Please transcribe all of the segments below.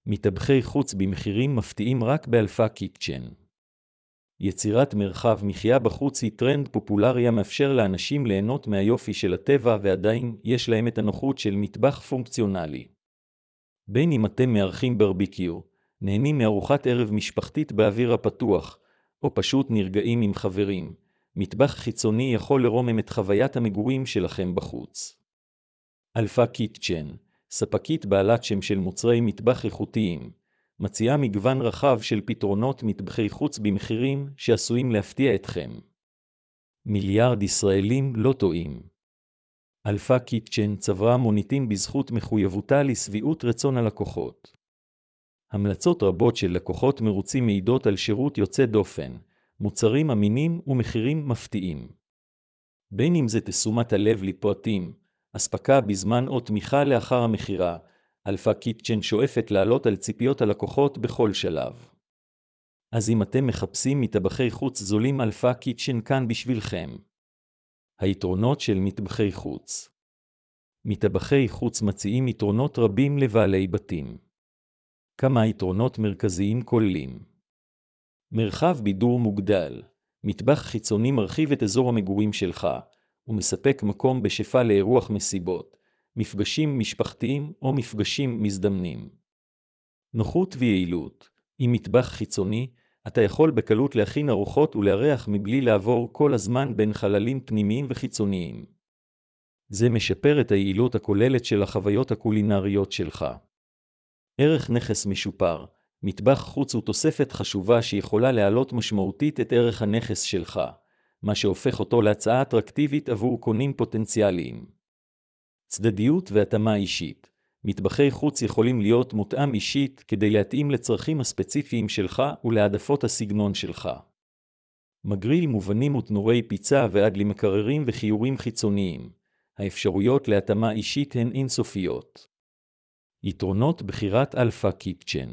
מטבחי חוץ במחירים מפתיעים רק באלפא קיצ'ן. יצירת מרחב מחיה בחוץ היא טרנד פופולרי המאפשר לאנשים ליהנות מהיופי של הטבע ועדיין יש להם את הנוחות של מטבח פונקציונלי. בין אם אתם מארחים ברביקיו, נהנים מארוחת ערב משפחתית באוויר הפתוח, או פשוט נרגעים עם חברים, מטבח חיצוני יכול לרומם את חוויית המגורים שלכם בחוץ. אלפא קיצ'ן, ספקית בעלת שם של מוצרי מטבח איכותיים, מציעה מגוון רחב של פתרונות מטבחי חוץ במחירים שעשויים להפתיע אתכם. מיליארד ישראלים לא טועים. אלפא קיצ'ן צברה מוניטין בזכות מחויבותה לשביעות רצון הלקוחות. המלצות רבות של לקוחות מרוצים מעידות על שירות יוצא דופן, מוצרים אמינים ומחירים מפתיעים. בין אם זה תשומת הלב לפרטים, אספקה בזמן או תמיכה לאחר המחירה, אלפא קיצ'ן שואפת לעלות על ציפיות הלקוחות בכל שלב. אז אם אתם מחפשים מטבחי חוץ זולים, אלפא קיצ'ן כאן בשבילכם. היתרונות של מטבחי חוץ. מטבחי חוץ מציעים יתרונות רבים לבעלי בתים. כמה יתרונות מרכזיים כוללים. מרחב בידור מוגדל. מטבח חיצוני מרחיב את אזור המגורים שלך, ומספק מקום בשפע לאירוח מסיבות, מפגשים משפחתיים או מפגשים מזדמנים. נוחות ויעילות. עם מטבח חיצוני, אתה יכול בקלות להכין ארוחות ולארח מבלי לעבור כל הזמן בין חללים פנימיים וחיצוניים. זה משפר את היעילות הכוללת של החוויות הקולינריות שלך. ערך נכס משופר. מטבח חוץ הוא תוספת חשובה שיכולה להעלות משמעותית את ערך הנכס שלך, מה שהופך אותו להצעה אטרקטיבית עבור קונים פוטנציאליים. צדדיות והתאמה אישית. מטבחי חוץ יכולים להיות מותאם אישית כדי להתאים לצרכים הספציפיים שלך ולהעדפות הסגנון שלך. מגריל מובנים ותנורי פיצה ועד למקררים וחיורים חיצוניים. האפשרויות להתאמה אישית הן אינסופיות. יתרונות בחירת אלפא קיצ'ן.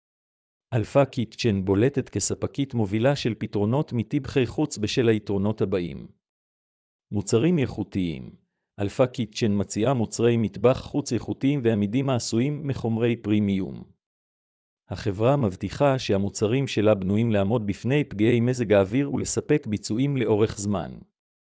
אלפא קיצ'ן בולטת כספקית מובילה של פתרונות מטבחי חוץ בשל היתרונות הבאים. מוצרים איכותיים. אלפא קיצ'ן מציעה מוצרי מטבח חוץ איכותיים ועמידים העשויים מחומרי פרימיום. החברה מבטיחה שהמוצרים שלה בנויים לעמוד בפני פגעי מזג האוויר ולספק ביצועים לאורך זמן.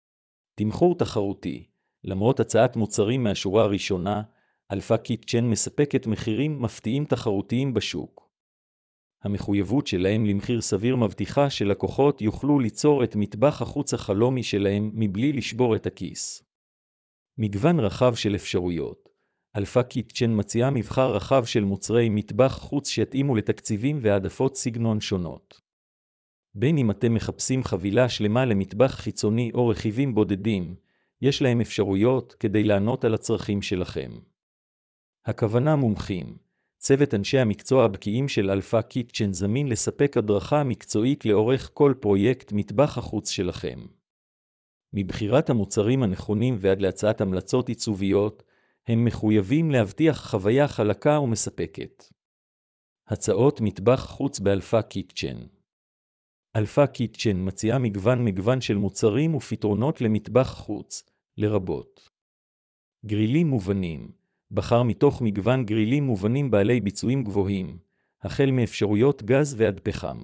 תמחור תחרותי. למרות הצעת מוצרים מהשורה הראשונה, אלפא קיצ'ן מספקת מחירים מפתיעים תחרותיים בשוק. המחויבות שלהם למחיר סביר מבטיחה שלקוחות יוכלו ליצור את מטבח החוץ החלומי שלהם מבלי לשבור את הכיס. מגוון רחב של אפשרויות. אלפא קיצ'ן מציעה מבחר רחב של מוצרי מטבח חוץ שיתאימו לתקציבים והעדפות סגנון שונות. בין אם אתם מחפשים חבילה שלמה למטבח חיצוני או רכיבים בודדים, יש להם אפשרויות כדי לענות על הצרכים שלכם. הכוונה מומחים. צוות אנשי המקצוע הבקיאים של אלפא קיצ'ן זמין לספק הדרכה מקצועית לאורך כל פרויקט מטבח החוץ שלכם. מבחירת המוצרים הנכונים ועד להצעת המלצות עיצוביות, הם מחויבים להבטיח חוויה חלקה ומספקת. הצעות מטבח חוץ באלפא קיצ'ן. אלפא קיצ'ן מציעה מגוון של מוצרים ופתרונות למטבח חוץ, לרבות גרילים מובנים. בחר מתוך מגוון גרילים מובנים בעלי ביצועים גבוהים, החל מאפשרויות גז ועד פחם.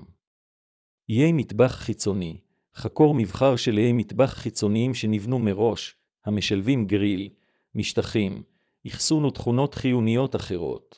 איי מטבח חיצוני. חקור מבחר של איי מטבח חיצוניים שנבנו מראש, המשלבים גריל, משטחים, אחסון ותכונות חיוניות אחרות.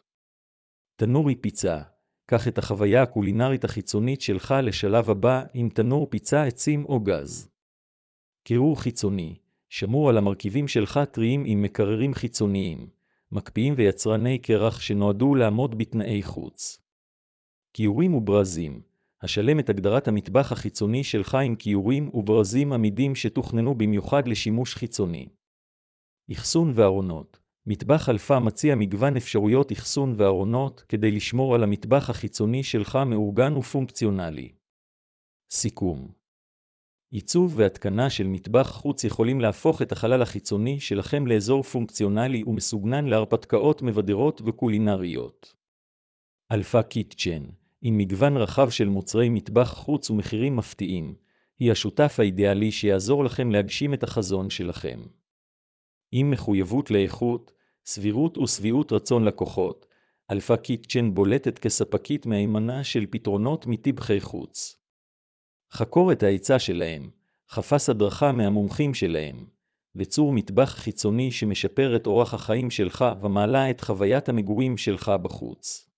תנורי פיצה. קח את החוויה הקולינרית החיצונית שלך לשלב הבא עם תנור פיצה עצים או גז. קירור חיצוני. שמור על המרכיבים שלך טריים עם מקררים חיצוניים, מקפיאים ויצרני קרח שנועדו לעמוד בתנאי חוץ. קיורים וברזים. השלם את הגדרת המטבח החיצוני שלך עם קיורים וברזים עמידים שתוכננו במיוחד לשימוש חיצוני. אחסון וארונות. מטבח אלפא מציע מגוון אפשרויות אחסון וארונות כדי לשמור על המטבח החיצוני שלך מאורגן ופונקציונלי. סיכום. עיצוב והתקנה של מטבח חוץ יכולים להפוך את החלל החיצוני שלכם לאזור פונקציונלי ומסוגנן להרפתקאות מבדרות וקולינריות. אלפא קיצ'ן, עם מגוון רחב של מוצרי מטבח חוץ ומחירים מפתיעים, היא השותף האידיאלי שיעזור לכם להגשים את החזון שלכם. עם מחויבות לאיכות, סבירות ושביעות רצון לקוחות, אלפא קיצ'ן בולטת כספקית מהימנה של פתרונות מטבחי חוץ. חקור את ההיצע שלהם, חפש הדרכה מהמומחים שלהם, וצור מטבח חיצוני שמשפר את אורח החיים שלך ומעלה את חוויית המגורים שלך בחוץ.